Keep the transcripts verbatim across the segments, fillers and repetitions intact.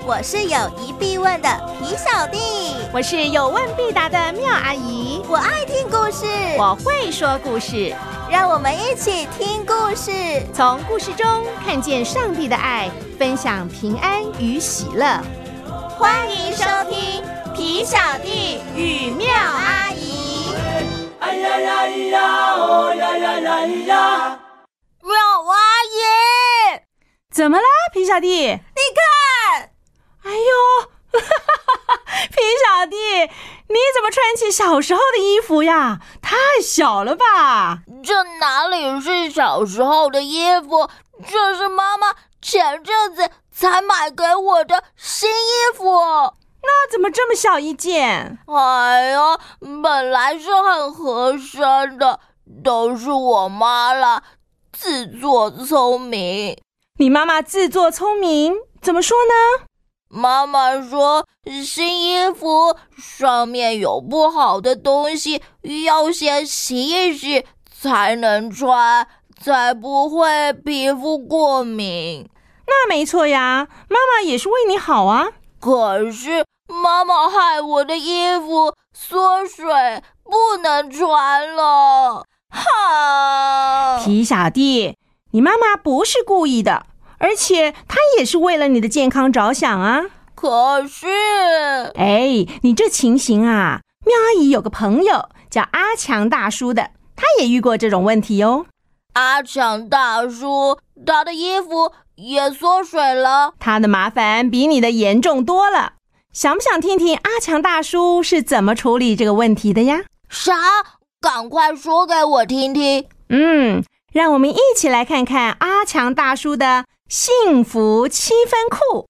我是有疑必问的皮小弟， 我是有问必答的妙阿姨， 我爱听故事， 我会说故事， 让我们一起听故事， 从故事中看见上帝的爱，分享平安与喜乐。 欢迎收听皮小弟与妙阿姨。 哎呀呀呀，哦呀呀呀呀！ 妙阿姨， 怎么啦，皮小弟？ 你看， 哎呦，皮小弟，你怎么穿起小时候的衣服呀？太小了吧？ 这哪里是小时候的衣服，这是妈妈前阵子才买给我的新衣服。 那怎么这么小一件？ 哎呀，本来是很合身的，都是我妈啦，自作聪明。 你妈妈自作聪明？怎么说呢？ 妈妈说，新衣服上面有不好的东西，要先洗一洗才能穿，才不会皮肤过敏。 那没错呀，妈妈也是为你好啊。 可是妈妈害我的衣服缩水，不能穿了。哈！ 皮小弟，你妈妈不是故意的，而且她也是为了你的健康着想啊。 可是， 哎，你这情形啊，妙阿姨有个朋友叫阿强大叔的，他也遇过这种问题哦。 阿强大叔，他的衣服也缩水了， 他的麻烦比你的严重多了。想不想听听阿强大叔是怎么处理这个问题的呀？ 啥？赶快说给我听听。 嗯，让我们一起来看看阿强大叔的幸福七分裤。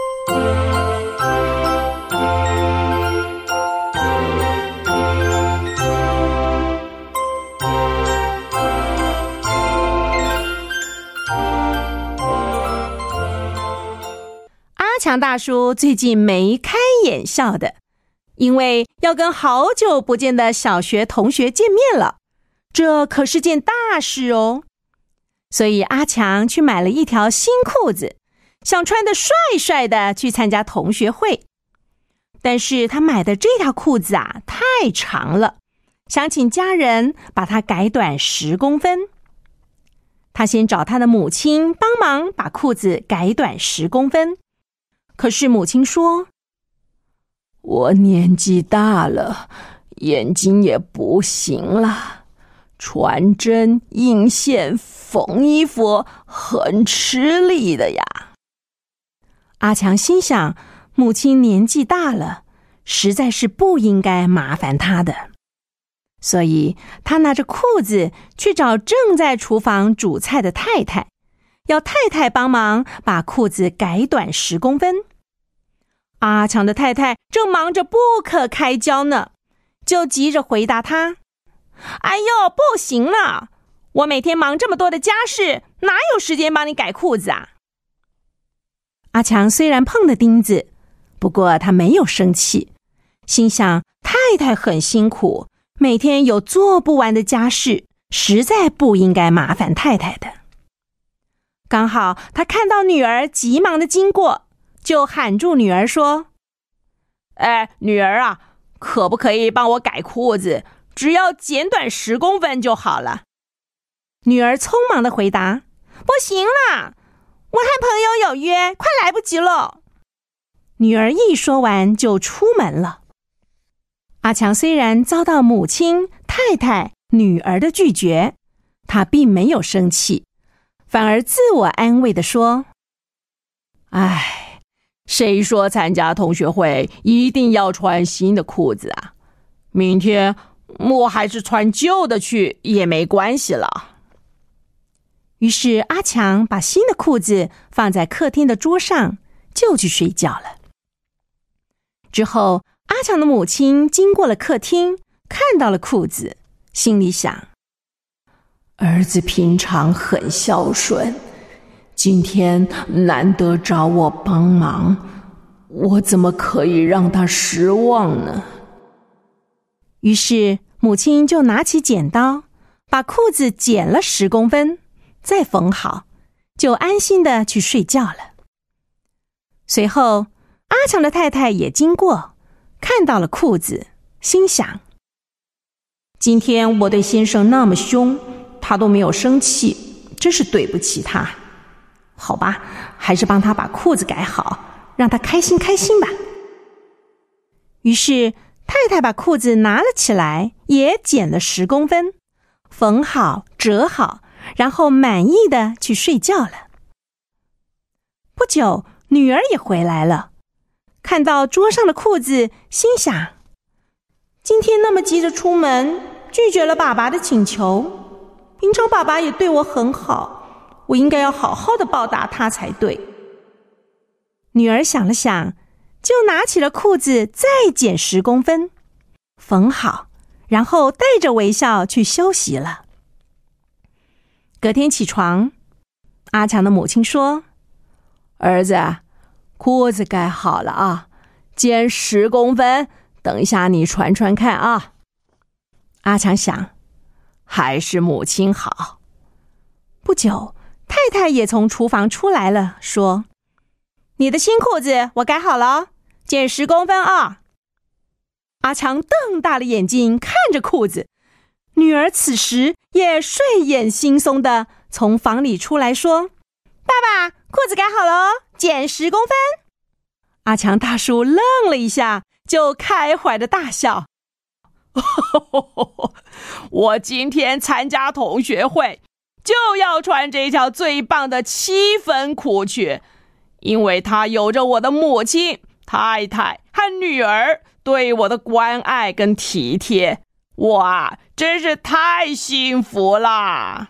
阿强大叔最近眉开眼笑的，因为要跟好久不见的小学同学见面了，这可是件大事哦。所以阿强去买了一条新裤子，想穿得帅帅的去参加同学会。但是他买的这条裤子啊，太长了，想请家人把它改短十公分。他先找他的母亲帮忙把裤子改短十公分。可是母亲说， 我年纪大了，眼睛也不行了，传针、印线、缝衣服很吃力的呀。 阿强心想，母亲年纪大了，实在是不应该麻烦她的。所以他拿着裤子去找正在厨房煮菜的太太，要太太帮忙把裤子改短十公分。阿强的太太正忙着不可开交呢，就急着回答他：哎呦，不行了，我每天忙这么多的家事，哪有时间帮你改裤子啊？阿强虽然碰了钉子，不过他没有生气，心想太太很辛苦，每天有做不完的家事，实在不应该麻烦太太的。刚好他看到女儿急忙的经过，就喊住女儿说：哎，女儿啊，可不可以帮我改裤子？只要剪短十公分就好了。女儿匆忙的回答：不行啦，我和朋友有约，快来不及了。女儿一说完就出门了。阿强虽然遭到母亲、太太、女儿的拒绝，他并没有生气，反而自我安慰地说： 唉，谁说参加同学会一定要穿新的裤子啊？明天我还是穿旧的去也没关系了。 于是阿强把新的裤子放在客厅的桌上，就去睡觉了。之后阿强的母亲经过了客厅，看到了裤子，心里想： 儿子平常很孝顺，今天难得找我帮忙，我怎么可以让他失望呢？ 于是母亲就拿起剪刀，把裤子剪了十公分，再缝好，就安心的去睡觉了。随后阿强的太太也经过，看到了裤子，心想：今天我对先生那么凶，他都没有生气，真是对不起他。好吧，还是帮他把裤子改好，让他开心开心吧。于是太太把裤子拿了起来，也剪了十公分，缝好折好，然后满意的去睡觉了。不久，女儿也回来了，看到桌上的裤子，心想：今天那么急着出门，拒绝了爸爸的请求，平常爸爸也对我很好，我应该要好好的报答他才对。女儿想了想，就拿起了裤子再剪十公分，缝好，然后带着微笑去休息了。隔天起床，阿强的母亲说：儿子，裤子改好了啊，剪十公分，等一下你穿穿看啊。阿强想，还是母亲好。不久，太太也从厨房出来了，说：你的新裤子我改好了，剪十公分啊。阿强瞪大了眼睛看着裤子，女儿此时也睡眼惺忪的从房里出来说：爸爸，裤子改好了，剪十公分。阿强大叔愣了一下，就开怀的大笑：我今天参加同学会，就要穿这条最棒的七分裤去，因为它有着我的母亲、太太和女儿对我的关爱跟体贴，我啊，真是太幸福啦！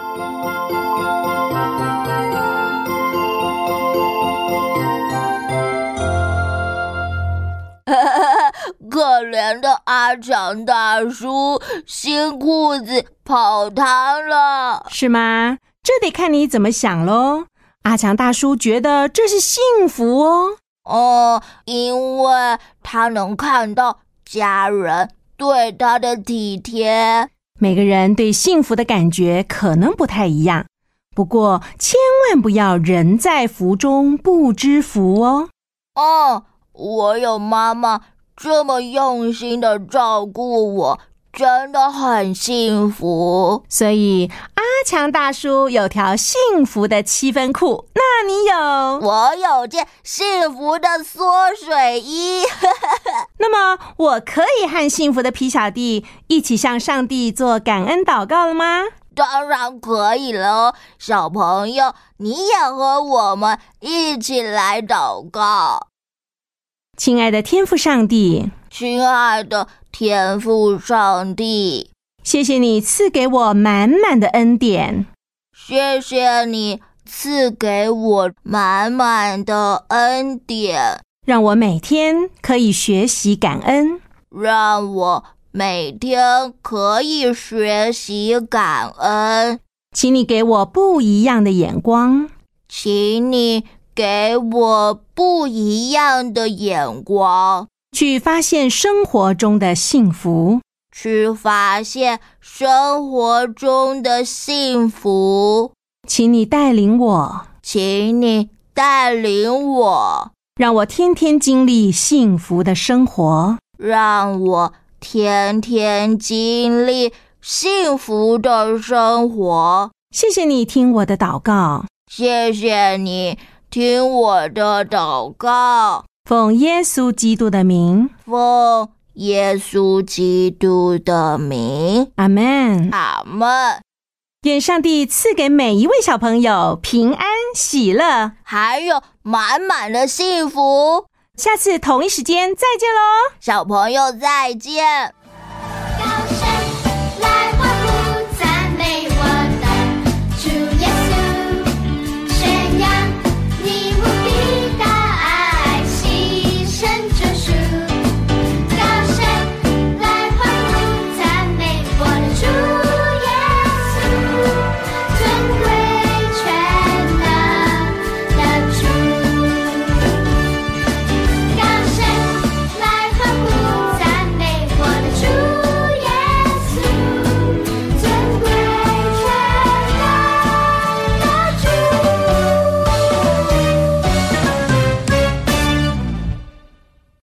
可怜的阿强大叔，新裤子泡汤了， 是吗？这得看你怎么想咯。阿强大叔觉得这是幸福哦。 哦，因为他能看到家人对他的体贴。 每个人对幸福的感觉可能不太一样，不过千万不要人在福中不知福哦。 哦，我有妈妈这么用心的照顾我，真的很幸福。 所以阿强大叔有条幸福的七分裤，那你有？ 我有件幸福的缩水衣。 那么我可以和幸福的皮小弟一起向上帝做感恩祷告了吗？ 当然可以了，小朋友，你也和我们一起来祷告。 亲爱的天父上帝， 亲爱的天父上帝， 谢谢你赐给我满满的恩典， 谢谢你赐给我满满的恩典， 让我每天可以学习感恩， 让我每天可以学习感恩。 请你给我不一样的眼光， 请你给我不一样的眼光， 去发现生活中的幸福， 去发现生活中的幸福。 请你带领我， 请你带领我， 让我天天经历幸福的生活， 让我天天经历幸福的生活。 谢谢你听我的祷告， 谢谢你听我的祷告， 奉耶稣基督的名， 奉耶稣基督的名， 阿们， 阿们。 愿上帝赐给每一位小朋友平安喜乐， 还有满满的幸福。 下次同一时间再见咯， 小朋友再见。